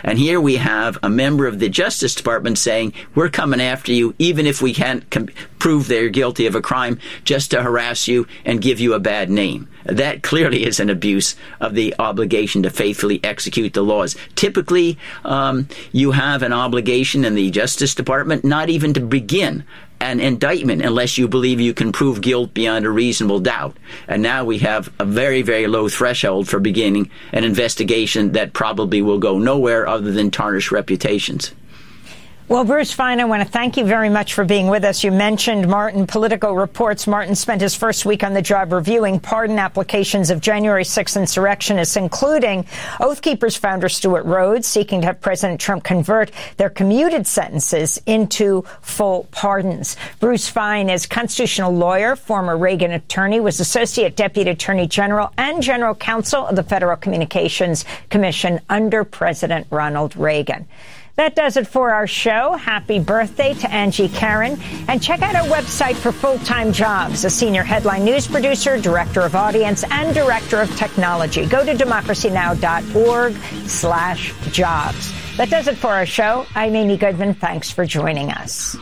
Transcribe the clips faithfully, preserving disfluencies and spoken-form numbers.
And here we have a member of the Justice Department saying, we're coming after you, even if we can't com- prove they're guilty of a crime, just to harass you and give you a bad name. That clearly is an abuse of the obligation to faithfully execute the laws. Typically, um, you have an obligation in the Justice Department not even to begin an indictment unless you believe you can prove guilt beyond a reasonable doubt. And now we have a very, very low threshold for beginning an investigation that probably will go nowhere other than tarnish reputations. Well, Bruce Fein, I want to thank you very much for being with us. You mentioned Martin. Politico reports Martin spent his first week on the job reviewing pardon applications of January sixth insurrectionists, including Oath Keepers founder Stewart Rhodes, seeking to have President Trump convert their commuted sentences into full pardons. Bruce Fein is constitutional lawyer, former Reagan attorney, was Associate Deputy Attorney General and General Counsel of the Federal Communications Commission under President Ronald Reagan. That does it for our show. Happy birthday to Angie Karen. And check out our website for full-time jobs. A senior headline news producer, director of audience, and director of technology. Go to democracynow.org slash jobs. That does it for our show. I'm Amy Goodman. Thanks for joining us.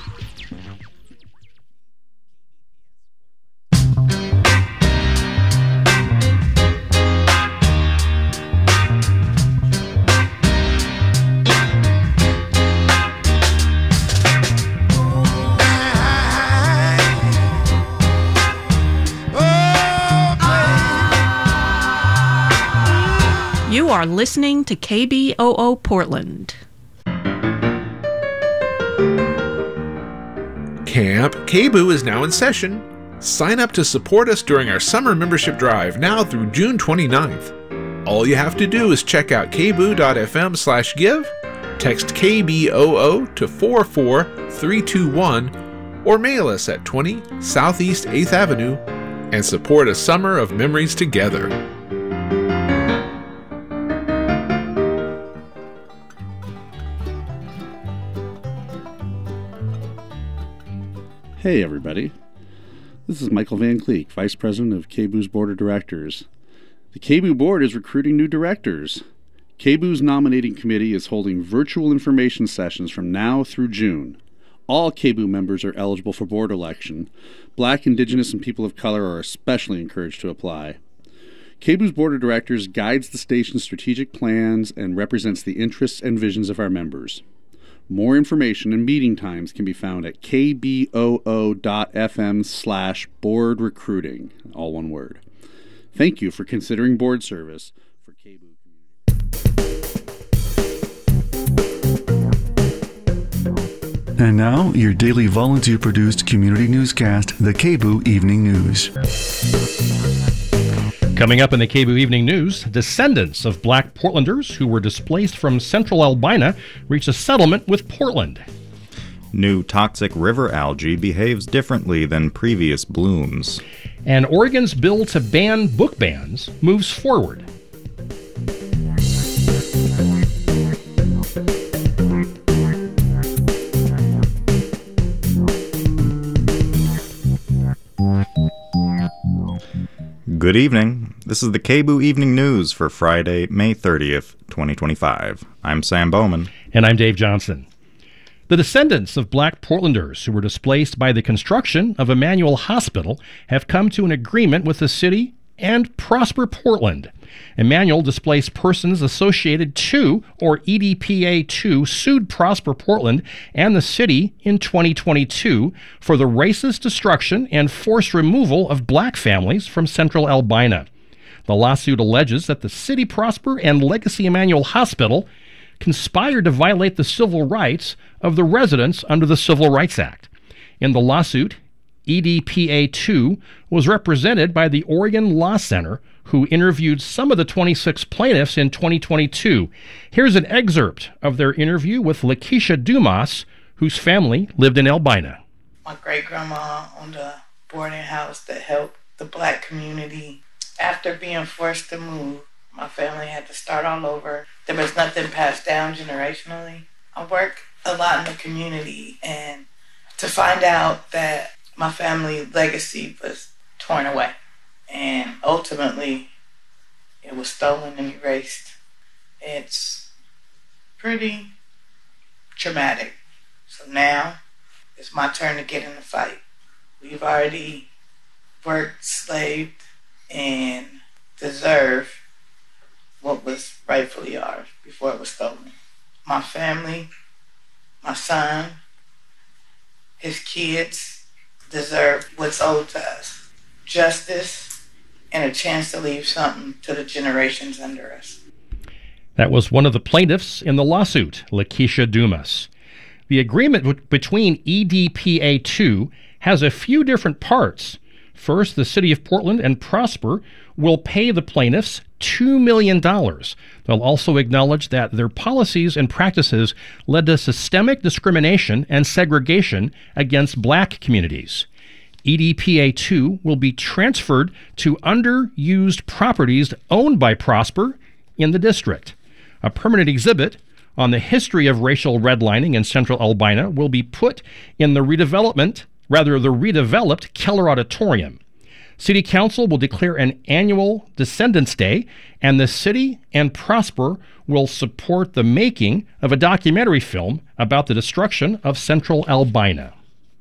You are listening to K B O O Portland. Camp K B O O is now in session. Sign up to support us during our summer membership drive now through June twenty-ninth. All you have to do is check out kboo.fm slash give, text K B O O to four four three two one, or mail us at twenty Southeast eighth Avenue and support a summer of memories together. Hey everybody, this is Michael Van Cleek, Vice President of K B O O's Board of Directors. The K B O Board is recruiting new directors. K B O's nominating committee is holding virtual information sessions from now through June. All K B O members are eligible for board election. Black, Indigenous, and people of color are especially encouraged to apply. K B O's Board of Directors guides the station's strategic plans and represents the interests and visions of our members. More information and meeting times can be found at kboo.fm slash board recruiting, all one word. Thank you for considering board service for K B O Community. And now, your daily volunteer-produced community newscast, the K B O Evening News. Coming up in the K B O Evening News, descendants of black Portlanders who were displaced from central Albina reach a settlement with Portland. New toxic river algae behaves differently than previous blooms. And Oregon's bill to ban book bans moves forward. Good evening. This is the K B O Evening News for Friday, May thirtieth, twenty twenty-five. I'm Sam Bowman. And I'm Dave Johnson. The descendants of black Portlanders who were displaced by the construction of Emmanuel Hospital have come to an agreement with the city and Prosper Portland. Emmanuel Displaced Persons Associated to, or E D P A two, sued Prosper Portland and the city in twenty twenty-two for the racist destruction and forced removal of black families from central Albina. The lawsuit alleges that the city Prosper and Legacy Emmanuel Hospital conspired to violate the civil rights of the residents under the Civil Rights Act. In the lawsuit, E D P A two was represented by the Oregon Law Center, who interviewed some of the twenty-six plaintiffs in twenty twenty-two. Here's an excerpt of their interview with Lakeisha Dumas, whose family lived in Albina. My great-grandma owned a boarding house that helped the black community. After being forced to move, my family had to start all over. There was nothing passed down generationally. I work a lot in the community, and to find out that my family legacy was torn away, and ultimately it was stolen and erased. It's pretty traumatic. So now it's my turn to get in the fight. We've already worked, slaved, and deserved what was rightfully ours before it was stolen. My family, my son, his kids deserve what's owed to us. Justice and a chance to leave something to the generations under us. That was one of the plaintiffs in the lawsuit, Lakeisha Dumas. The agreement w- between E D P A two has a few different parts. First, the City of Portland and Prosper will pay the plaintiffs two million dollars. They'll also acknowledge that their policies and practices led to systemic discrimination and segregation against black communities. E D P A two will be transferred to underused properties owned by Prosper in the district. A permanent exhibit on the history of racial redlining in central Albina will be put in the redevelopment, rather the redeveloped Keller Auditorium. City Council will declare an annual Descendants Day, and the city and Prosper will support the making of a documentary film about the destruction of central Albina.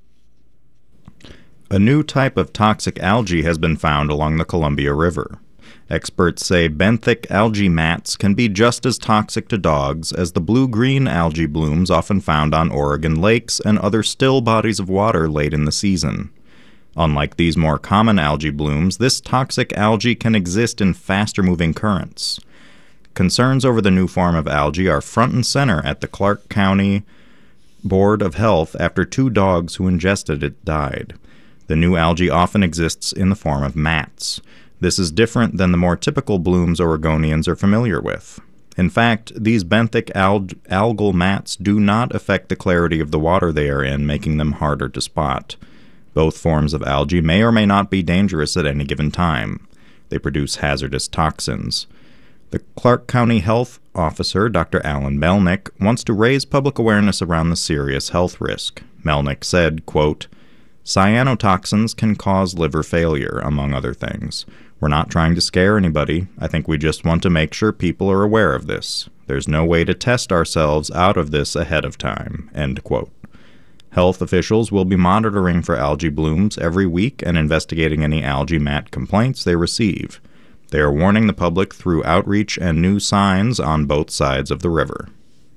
A new type of toxic algae has been found along the Columbia River. Experts say benthic algae mats can be just as toxic to dogs as the blue-green algae blooms often found on Oregon lakes and other still bodies of water late in the season. Unlike these more common algae blooms, this toxic algae can exist in faster-moving currents. Concerns over the new form of algae are front and center at the Clark County Board of Health after two dogs who ingested it died. The new algae often exists in the form of mats. This is different than the more typical blooms Oregonians are familiar with. In fact, these benthic alg- algal mats do not affect the clarity of the water they are in, making them harder to spot. Both forms of algae may or may not be dangerous at any given time. They produce hazardous toxins. The Clark County Health Officer, Doctor Alan Melnick, wants to raise public awareness around the serious health risk. Melnick said, quote, "Cyanotoxins can cause liver failure, among other things. We're not trying to scare anybody. I think we just want to make sure people are aware of this. There's no way to test ourselves out of this ahead of time." End quote. Health officials will be monitoring for algae blooms every week and investigating any algae mat complaints they receive. They are warning the public through outreach and new signs on both sides of the river.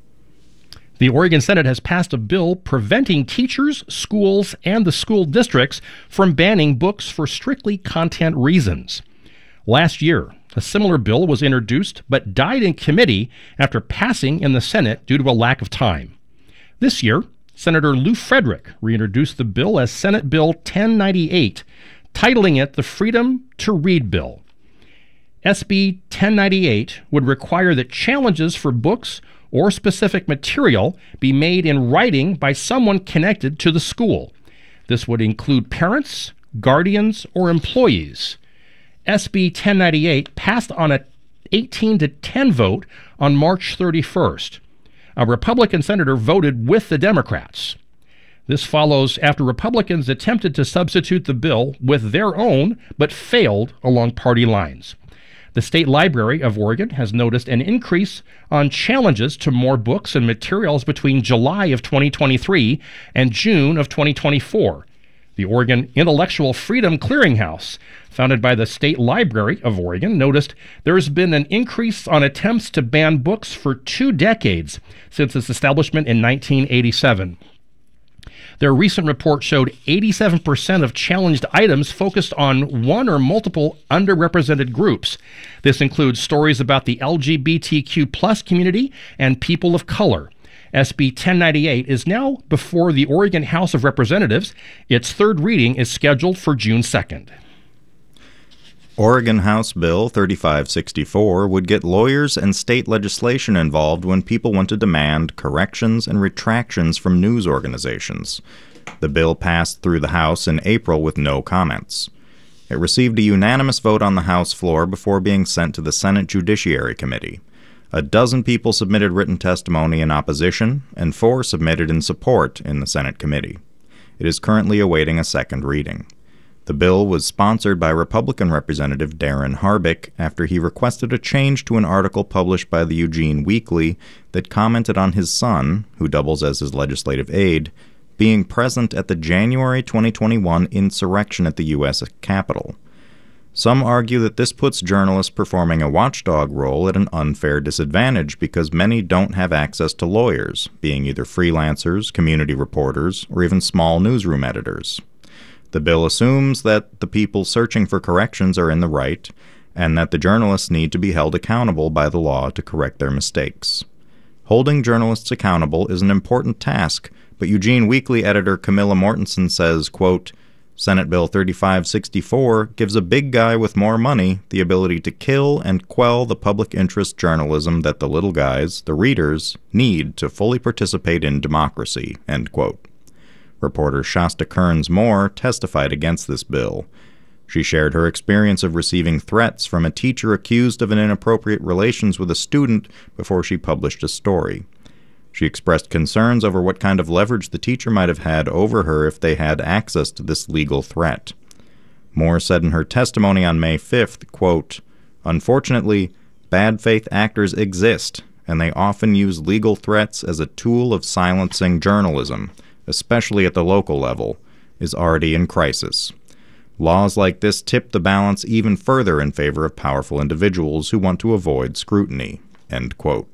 The Oregon Senate has passed a bill preventing teachers, schools, and the school districts from banning books for strictly content reasons. Last year, a similar bill was introduced but died in committee after passing in the Senate due to a lack of time. This year, Senator Lou Frederick reintroduced the bill as Senate Bill ten ninety-eight, titling it the Freedom to Read Bill. S B ten ninety-eight would require that challenges for books or specific material be made in writing by someone connected to the school. This would include parents, guardians, or employees. S B ten ninety-eight passed on a eighteen to ten vote on March thirty-first. A Republican senator voted with the Democrats. This follows after Republicans attempted to substitute the bill with their own, but failed along party lines. The State Library of Oregon has noticed an increase on challenges to more books and materials between July of twenty twenty-three and June of twenty twenty-four. The Oregon Intellectual Freedom Clearinghouse, founded by the State Library of Oregon, noticed there has been an increase on attempts to ban books for two decades since its establishment in nineteen eighty-seven. Their recent report showed eighty-seven percent of challenged items focused on one or multiple underrepresented groups. This includes stories about the L G B T Q plus community and people of color. S B ten ninety-eight is now before the Oregon House of Representatives. Its third reading is scheduled for June second. Oregon House Bill thirty-five sixty-four would get lawyers and state legislation involved when people want to demand corrections and retractions from news organizations. The bill passed through the House in April with no comments. It received a unanimous vote on the House floor before being sent to the Senate Judiciary Committee. A dozen people submitted written testimony in opposition, and four submitted in support in the Senate committee. It is currently awaiting a second reading. The bill was sponsored by Republican Representative Darren Harbick after he requested a change to an article published by the Eugene Weekly that commented on his son, who doubles as his legislative aide, being present at the January twenty twenty-one insurrection at the U S Capitol. Some argue that this puts journalists performing a watchdog role at an unfair disadvantage because many don't have access to lawyers, being either freelancers, community reporters, or even small newsroom editors. The bill assumes that the people searching for corrections are in the right, and that the journalists need to be held accountable by the law to correct their mistakes. Holding journalists accountable is an important task, but Eugene Weekly editor Camilla Mortensen says, quote, Senate Bill thirty-five sixty-four gives a big guy with more money the ability to kill and quell the public interest journalism that the little guys, the readers, need to fully participate in democracy, end quote. Reporter Shasta Kearns-Moore testified against this bill. She shared her experience of receiving threats from a teacher accused of an inappropriate relations with a student before she published a story. She expressed concerns over what kind of leverage the teacher might have had over her if they had access to this legal threat. Moore said in her testimony on May fifth, quote, Unfortunately, bad faith actors exist, and they often use legal threats as a tool of silencing journalism, especially at the local level, is already in crisis. Laws like this tip the balance even further in favor of powerful individuals who want to avoid scrutiny, end quote.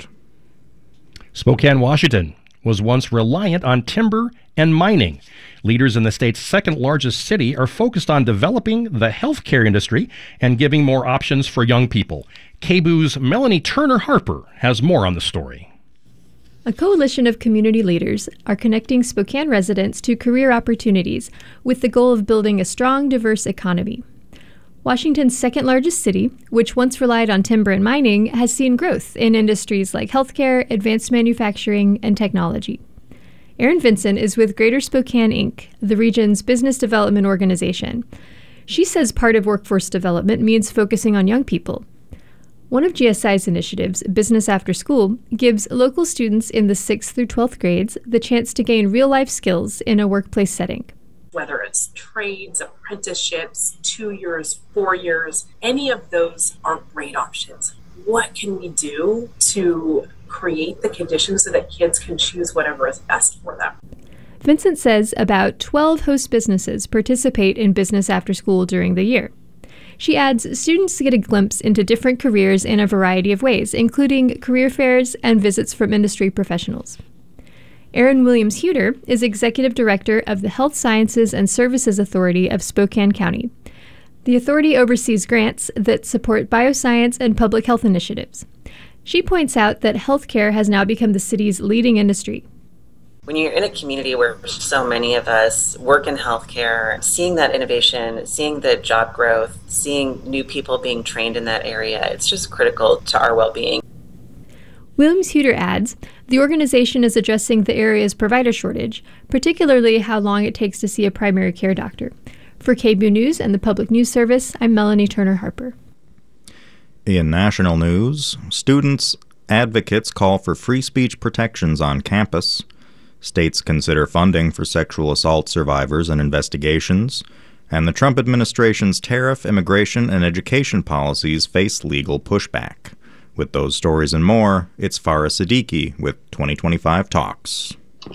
Spokane, Washington was once reliant on timber and mining. Leaders in the state's second largest city are focused on developing the healthcare industry and giving more options for young people. K B O's Melanie Turner Harper has more on the story. A coalition of community leaders are connecting Spokane residents to career opportunities with the goal of building a strong, diverse economy. Washington's second largest city, which once relied on timber and mining, has seen growth in industries like healthcare, advanced manufacturing, and technology. Erin Vinson is with Greater Spokane, Incorporated, the region's business development organization. She says part of workforce development means focusing on young people. One of G S I's initiatives, Business After School, gives local students in the sixth through twelfth grades the chance to gain real-life skills in a workplace setting. Whether it's trades, apprenticeships, two years, four years, any of those are great options. What can we do to create the conditions so that kids can choose whatever is best for them? Vincent says about twelve host businesses participate in Business After School during the year. She adds students get a glimpse into different careers in a variety of ways, including career fairs and visits from industry professionals. Erin Williams-Huter is Executive Director of the Health Sciences and Services Authority of Spokane County. The authority oversees grants that support bioscience and public health initiatives. She points out that healthcare has now become the city's leading industry. When you're in a community where so many of us work in healthcare, seeing that innovation, seeing the job growth, seeing new people being trained in that area, it's just critical to our well-being. Williams-Huter adds, the organization is addressing the area's provider shortage, particularly how long it takes to see a primary care doctor. For K B O News and the Public News Service, I'm Melanie Turner Harper. In national news, students advocates call for free speech protections on campus. States consider funding for sexual assault survivors and investigations, and the Trump administration's tariff, immigration, and education policies face legal pushback. With those stories and more, it's Farah Siddiqui with twenty twenty-five Talks.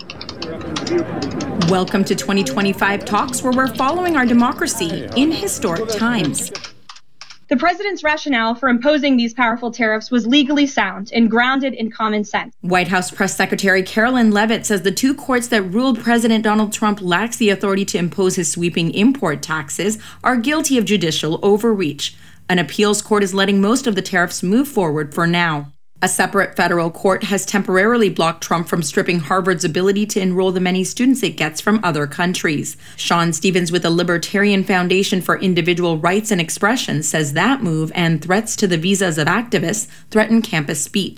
Welcome to twenty twenty-five Talks, where we're following our democracy in historic times. The president's rationale for imposing these powerful tariffs was legally sound and grounded in common sense. White House Press Secretary Carolyn Leavitt says the two courts that ruled President Donald Trump lacks the authority to impose his sweeping import taxes are guilty of judicial overreach. An appeals court is letting most of the tariffs move forward for now. A separate federal court has temporarily blocked Trump from stripping Harvard's ability to enroll the many students it gets from other countries. Sean Stevens with the Libertarian Foundation for Individual Rights and Expression says that move and threats to the visas of activists threaten campus speech.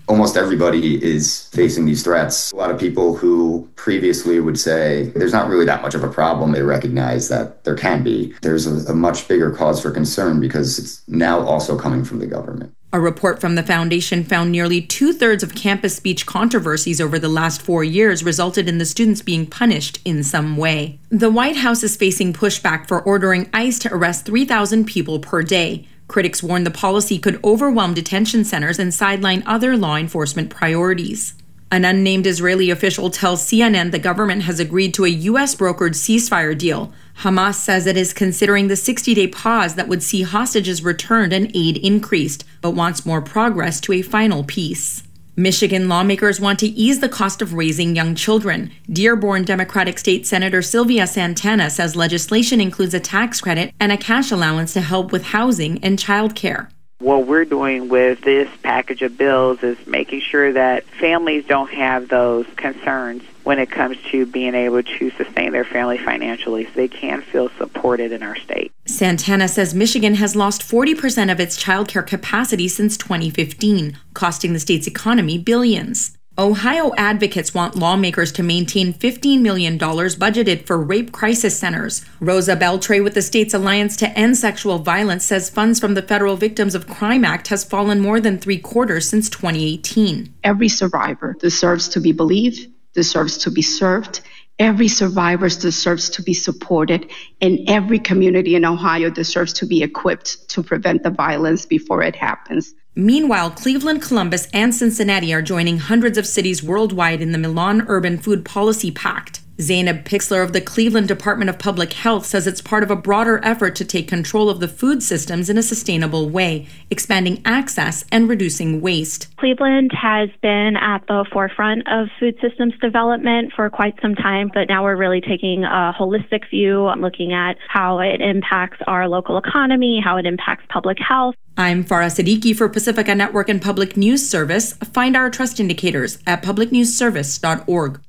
almost everybody is facing these threats. A lot of people who previously would say there's not really that much of a problem, they recognize that there can be. There's a, a much bigger cause for concern because it's now also coming from the government. A report from the foundation found nearly two-thirds of campus speech controversies over the last four years resulted in the students being punished in some way. The White House is facing pushback for ordering ICE to arrest three thousand people per day. Critics warn the policy could overwhelm detention centers and sideline other law enforcement priorities. An unnamed Israeli official tells C N N the government has agreed to a U S brokered ceasefire deal. Hamas says it is considering the sixty-day pause that would see hostages returned and aid increased, but wants more progress to a final peace. Michigan lawmakers want to ease the cost of raising young children. Dearborn Democratic State Senator Sylvia Santana says legislation includes a tax credit and a cash allowance to help with housing and childcare. What we're doing with this package of bills is making sure that families don't have those concerns when it comes to being able to sustain their family financially, so they can feel supported in our state. Santana says Michigan has lost forty percent of its childcare capacity since twenty fifteen, costing the state's economy billions. Ohio advocates want lawmakers to maintain fifteen million dollars budgeted for rape crisis centers. Rosa Beltre with the state's Alliance to End Sexual Violence says funds from the Federal Victims of Crime Act has fallen more than three quarters since twenty eighteen. Every survivor deserves to be believed, deserves to be served. Every survivor deserves to be supported, and every community in Ohio deserves to be equipped to prevent the violence before it happens. Meanwhile, Cleveland, Columbus, and Cincinnati are joining hundreds of cities worldwide in the Milan Urban Food Policy Pact. Zainab Pixler of the Cleveland Department of Public Health says it's part of a broader effort to take control of the food systems in a sustainable way, expanding access and reducing waste. Cleveland has been at the forefront of food systems development for quite some time, but now we're really taking a holistic view, looking at how it impacts our local economy, how it impacts public health. I'm Farah Siddiqui for Pacifica Network and Public News Service. Find our trust indicators at public news service dot org.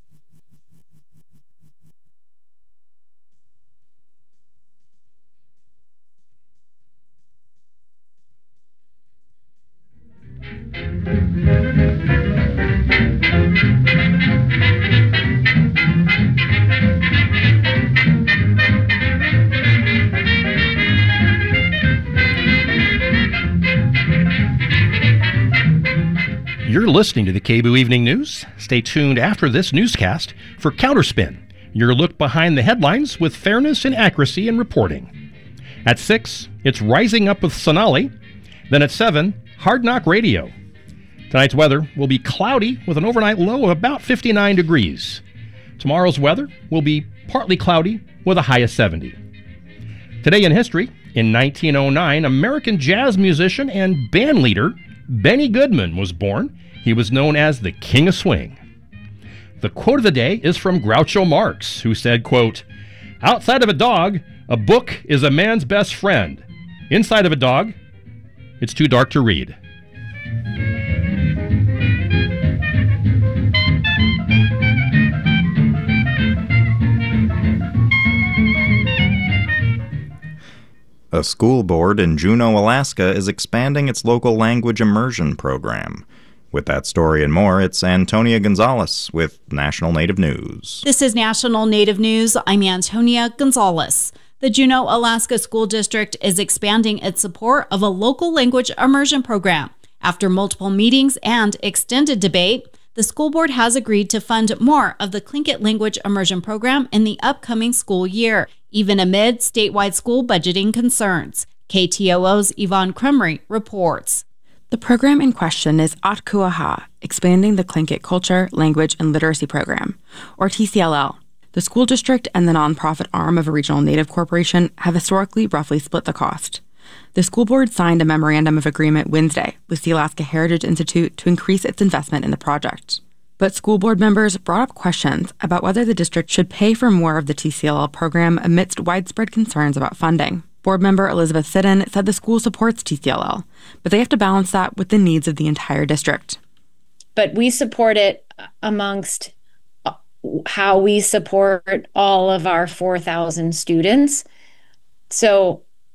You're listening to the K B O Evening News. Stay tuned after this newscast for Counterspin, your look behind the headlines with fairness and accuracy in reporting. At six, it's Rising Up with Sonali. Then at seven, Hard Knock Radio. Tonight's weather will be cloudy with an overnight low of about fifty-nine degrees. Tomorrow's weather will be partly cloudy with a high of seventy. Today in history, in nineteen oh nine, American jazz musician and band leader Benny Goodman was born. He was known as the King of Swing. The quote of the day is from Groucho Marx, who said, quote, "Outside of a dog, a book is a man's best friend. Inside of a dog, it's too dark to read." A school board in Juneau, Alaska is expanding its local language immersion program. With that story and more, it's Antonia Gonzalez with National Native News. This is National Native News. I'm Antonia Gonzalez. The Juneau, Alaska School District is expanding its support of a local language immersion program. After multiple meetings and extended debate, the school board has agreed to fund more of the Tlingit language immersion program in the upcoming school year, even amid statewide school budgeting concerns. K T O O's Yvonne Krumry reports. The program in question is Atkuaha, Expanding the Tlingit Culture, Language, and Literacy Program, or T C L L. The school district and the nonprofit arm of a regional Native corporation have historically roughly split the cost. The school board signed a memorandum of agreement Wednesday with the Alaska Heritage Institute to increase its investment in the project. But school board members brought up questions about whether the district should pay for more of the T C L L program amidst widespread concerns about funding. Board member Elizabeth Siddon said the school supports T C L L, but they have to balance that with the needs of the entire district. But we support it amongst how we support all of our four thousand students. So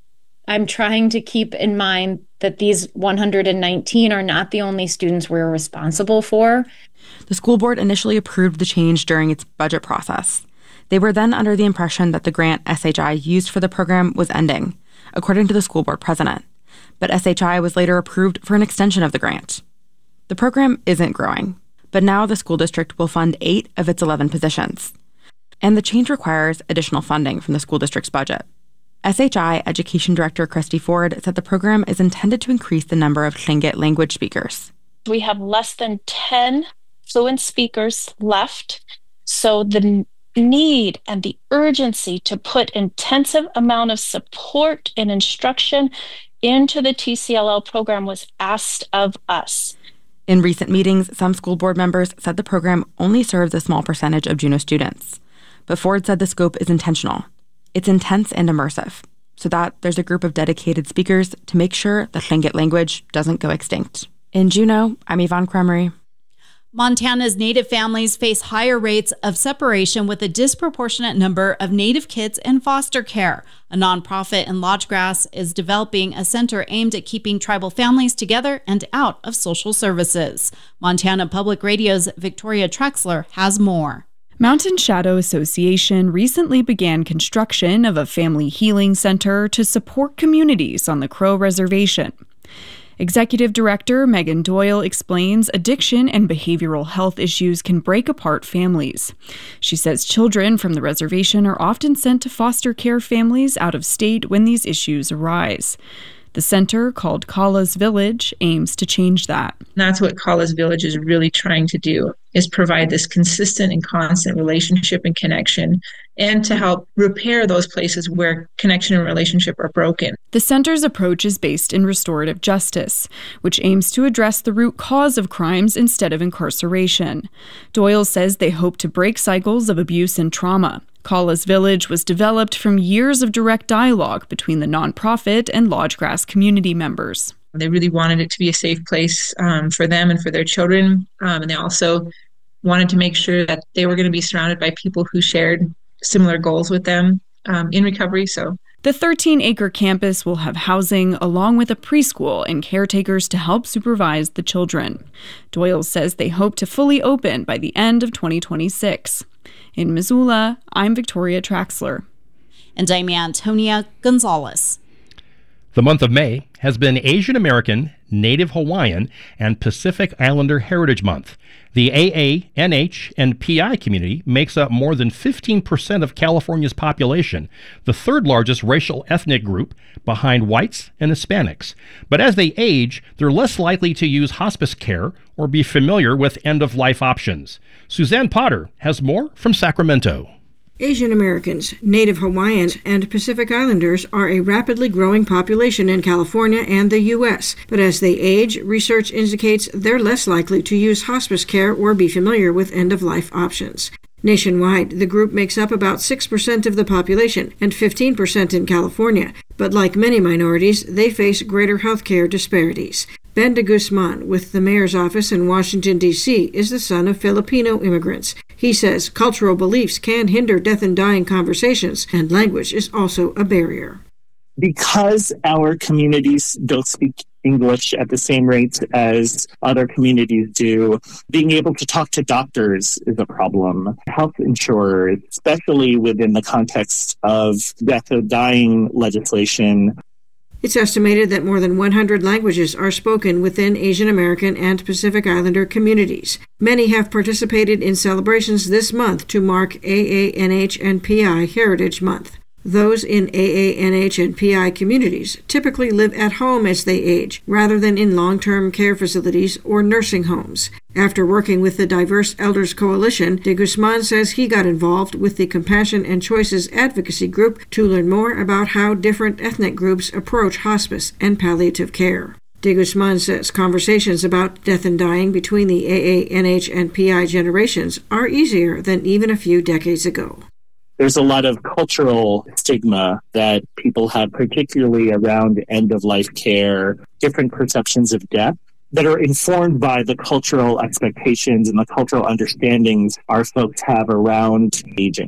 I'm trying to keep in mind that these one hundred nineteen are not the only students we're responsible for. The school board initially approved the change during its budget process. They were then under the impression that the grant S H I used for the program was ending, according to the school board president. But S H I was later approved for an extension of the grant. The program isn't growing, but now the school district will fund eight of its eleven positions. And the change requires additional funding from the school district's budget. S H I Education Director Christy Ford said the program is intended to increase the number of Tlingit language speakers. We have less than ten fluent speakers left, so the need and the urgency to put intensive amount of support and instruction into the T C L L program was asked of us. In recent meetings, some school board members said the program only serves a small percentage of Juneau students. But Ford said the scope is intentional. It's intense and immersive, so that there's a group of dedicated speakers to make sure the Tlingit language doesn't go extinct. In Juneau, I'm Yvonne Cremery. Montana's Native families face higher rates of separation with a disproportionate number of Native kids in foster care. A nonprofit in Lodgegrass is developing a center aimed at keeping tribal families together and out of social services. Montana Public Radio's Victoria Trexler has more. Mountain Shadow Association recently began construction of a family healing center to support communities on the Crow Reservation. Executive Director Megan Doyle explains addiction and behavioral health issues can break apart families. She says children from the reservation are often sent to foster care families out of state when these issues arise. The center, called Kala's Village, aims to change that. That's what Kala's Village is really trying to do, is provide this consistent and constant relationship and connection, and to help repair those places where connection and relationship are broken. The center's approach is based in restorative justice, which aims to address the root cause of crimes instead of incarceration. Doyle says they hope to break cycles of abuse and trauma. Kala's Village was developed from years of direct dialogue between the nonprofit and Lodgegrass community members. They really wanted it to be a safe place um, for them and for their children, um, and they also wanted to make sure that they were going to be surrounded by people who shared similar goals with them um, in recovery. So the thirteen-acre campus will have housing along with a preschool and caretakers to help supervise the children. Doyle says they hope to fully open by the end of twenty twenty-six. In Missoula, I'm Victoria Traxler. And I'm Antonia Gonzalez. The month of May has been Asian American, Native Hawaiian, and Pacific Islander Heritage Month. The A A, N H, and P I community makes up more than fifteen percent of California's population, the third largest racial ethnic group behind whites and Hispanics. But as they age, they're less likely to use hospice care or be familiar with end-of-life options. Suzanne Potter has more from Sacramento. Asian Americans, Native Hawaiians, and Pacific Islanders are a rapidly growing population in California and the U S, but as they age, research indicates they're less likely to use hospice care or be familiar with end-of-life options. Nationwide, the group makes up about six percent of the population and fifteen percent in California, but like many minorities, they face greater healthcare disparities. Ben de Guzman, with the mayor's office in Washington, D C, is the son of Filipino immigrants. He says cultural beliefs can hinder death and dying conversations, and language is also a barrier. Because our communities don't speak English at the same rate as other communities do, being able to talk to doctors is a problem. Health insurers, especially within the context of death or dying legislation. It's estimated that more than one hundred languages are spoken within Asian American and Pacific Islander communities. Many have participated in celebrations this month to mark A A N H and P I Heritage Month. Those in A A N H and P I communities typically live at home as they age, rather than in long-term care facilities or nursing homes. After working with the Diverse Elders Coalition, de Guzman says he got involved with the Compassion and Choices advocacy group to learn more about how different ethnic groups approach hospice and palliative care. De Guzman says conversations about death and dying between the A A N H and P I generations are easier than even a few decades ago. There's a lot of cultural stigma that people have, particularly around end-of-life care, different perceptions of death that are informed by the cultural expectations and the cultural understandings our folks have around aging.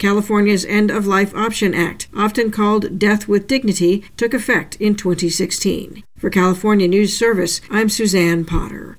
California's End-of-Life Option Act, often called Death with Dignity, took effect in twenty sixteen. For California News Service, I'm Suzanne Potter.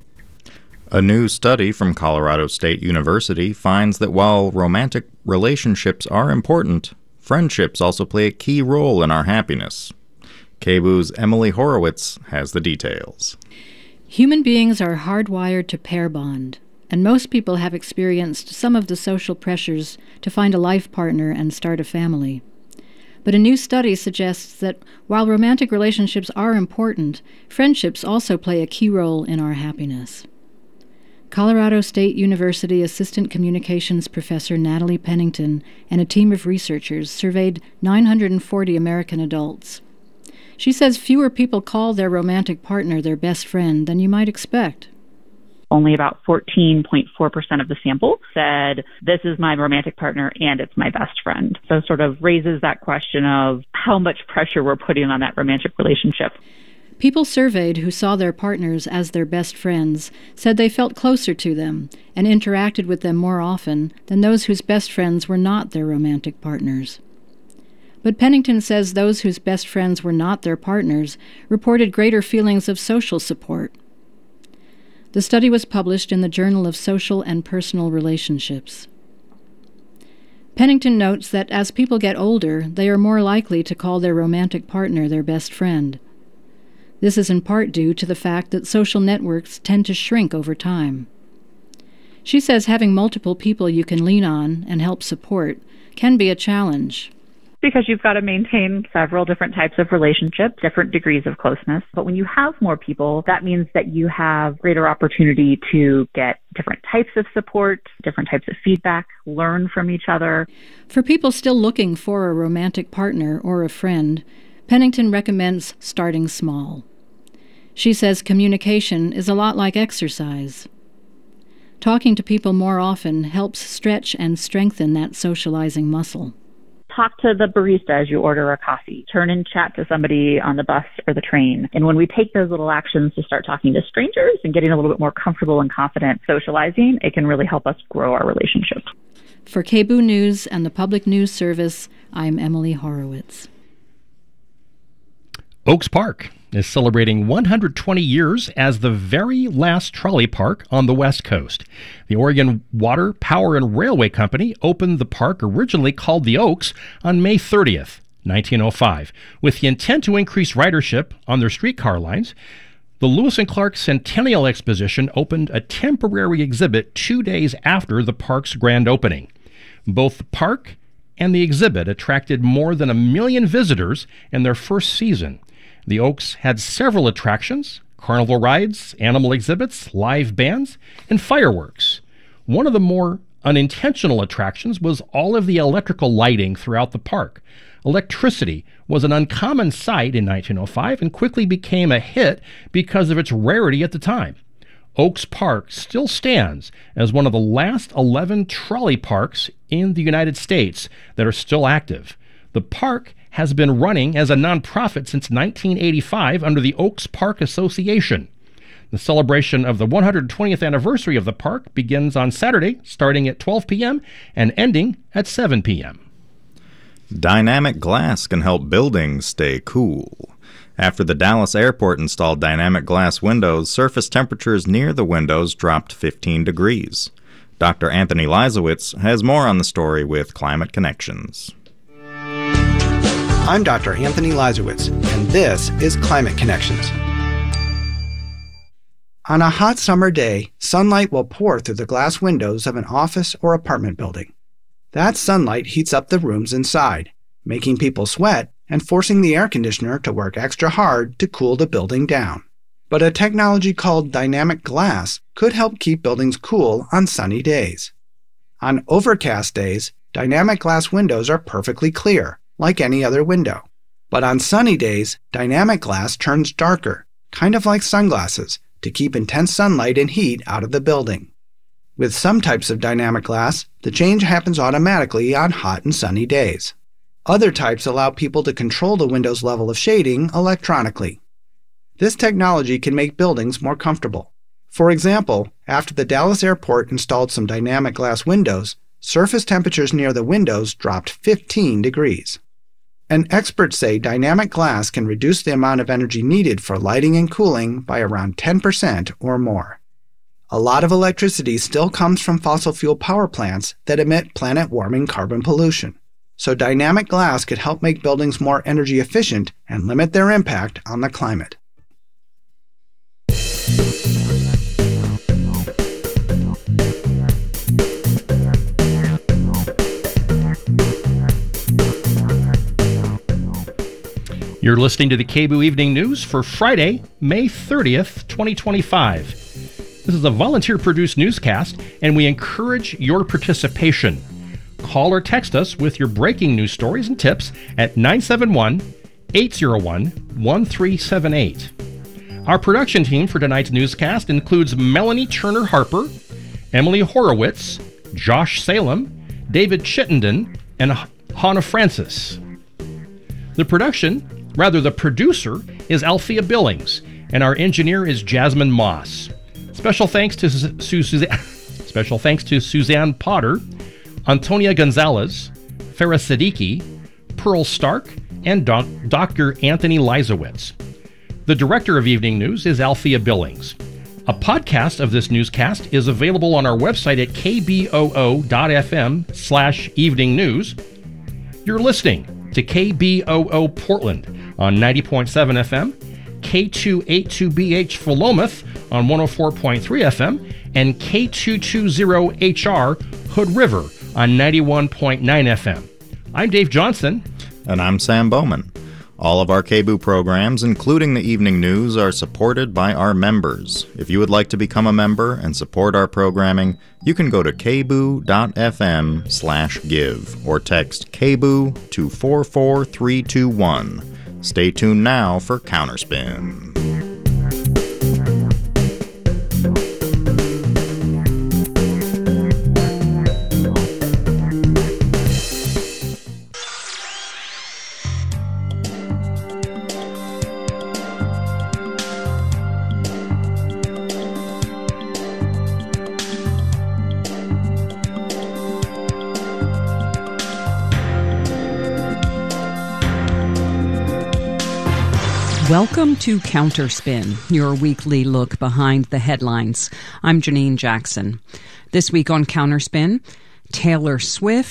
A new study from Colorado State University finds that while romantic relationships are important, friendships also play a key role in our happiness. K B U's Emily Horowitz has the details. Human beings are hardwired to pair bond, and most people have experienced some of the social pressures to find a life partner and start a family. But a new study suggests that while romantic relationships are important, friendships also play a key role in our happiness. Colorado State University Assistant Communications Professor Natalie Pennington and a team of researchers surveyed nine hundred forty American adults. She says fewer people call their romantic partner their best friend than you might expect. Only about fourteen point four percent of the sample said, this is my romantic partner and it's my best friend. So it sort of raises that question of how much pressure we're putting on that romantic relationship. People surveyed who saw their partners as their best friends said they felt closer to them and interacted with them more often than those whose best friends were not their romantic partners. But Pennington says those whose best friends were not their partners reported greater feelings of social support. The study was published in the Journal of Social and Personal Relationships. Pennington notes that as people get older, they are more likely to call their romantic partner their best friend. This is in part due to the fact that social networks tend to shrink over time. She says having multiple people you can lean on and help support can be a challenge. Because you've got to maintain several different types of relationships, different degrees of closeness. But when you have more people, that means that you have greater opportunity to get different types of support, different types of feedback, learn from each other. For people still looking for a romantic partner or a friend, Pennington recommends starting small. She says communication is a lot like exercise. Talking to people more often helps stretch and strengthen that socializing muscle. Talk to the barista as you order a coffee. Turn and chat to somebody on the bus or the train. And when we take those little actions to start talking to strangers and getting a little bit more comfortable and confident socializing, it can really help us grow our relationship. For K B U News and the Public News Service, I'm Emily Horowitz. Oaks Park is celebrating one hundred twenty years as the very last trolley park on the West Coast. The Oregon Water, Power, and Railway Company opened the park, originally called the Oaks, on May thirtieth, nineteen oh five. With the intent to increase ridership on their streetcar lines, the Lewis and Clark Centennial Exposition opened a temporary exhibit two days after the park's grand opening. Both the park and the exhibit attracted more than a million visitors in their first season. The Oaks had several attractions, carnival rides, animal exhibits, live bands, and fireworks. One of the more unintentional attractions was all of the electrical lighting throughout the park. Electricity was an uncommon sight in nineteen oh five and quickly became a hit because of its rarity at the time. Oaks Park still stands as one of the last eleven trolley parks in the United States that are still active. The park has been running as a nonprofit since nineteen eighty-five under the Oaks Park Association. The celebration of the one hundred twentieth anniversary of the park begins on Saturday, starting at twelve p.m. and ending at seven p.m. Dynamic glass can help buildings stay cool. After the Dallas airport installed dynamic glass windows, surface temperatures near the windows dropped fifteen degrees. Doctor Anthony Leisowitz has more on the story with Climate Connections. I'm Doctor Anthony Leisowitz, and this is Climate Connections. On a hot summer day, sunlight will pour through the glass windows of an office or apartment building. That sunlight heats up the rooms inside, making people sweat and forcing the air conditioner to work extra hard to cool the building down. But a technology called dynamic glass could help keep buildings cool on sunny days. On overcast days, dynamic glass windows are perfectly clear, like any other window. But on sunny days, dynamic glass turns darker, kind of like sunglasses, to keep intense sunlight and heat out of the building. With some types of dynamic glass, the change happens automatically on hot and sunny days. Other types allow people to control the window's level of shading electronically. This technology can make buildings more comfortable. For example, after the Dallas airport installed some dynamic glass windows, surface temperatures near the windows dropped fifteen degrees. And experts say dynamic glass can reduce the amount of energy needed for lighting and cooling by around ten percent or more. A lot of electricity still comes from fossil fuel power plants that emit planet-warming carbon pollution. So dynamic glass could help make buildings more energy efficient and limit their impact on the climate. You're listening to the K B O Evening News for Friday, May thirtieth, twenty twenty-five. This is a volunteer-produced newscast, and we encourage your participation. Call or text us with your breaking news stories and tips at nine seven one, eight zero one, one three seven eight. Our production team for tonight's newscast includes Melanie Turner-Harper, Emily Horowitz, Josh Salem, David Chittenden, and Hannah Francis. The production Rather, the producer is Althea Billings, and our engineer is Jasmine Moss. Special thanks to Su- Su- Suzanne, special thanks to Suzanne Potter, Antonia Gonzalez, Farah Siddiqui, Pearl Stark, and doc- Doctor Anthony Lizowitz. The director of Evening News is Althea Billings. A podcast of this newscast is available on our website at kboo.fm slash evening news. You're listening to K B O O Portland on ninety point seven F M, K two eighty-two B H Philomath on one oh four point three F M, and K two twenty H R Hood River on ninety-one point nine F M. I'm Dave Johnson. And I'm Sam Bowman. All of our K B O O programs, including the evening news, are supported by our members. If you would like to become a member and support our programming, you can go to kboo.fm slash give or text K B O O to four four three two one. Stay tuned now for Counterspin. Welcome to Counterspin, your weekly look behind the headlines. I'm Janine Jackson. This week on Counterspin, Taylor Swift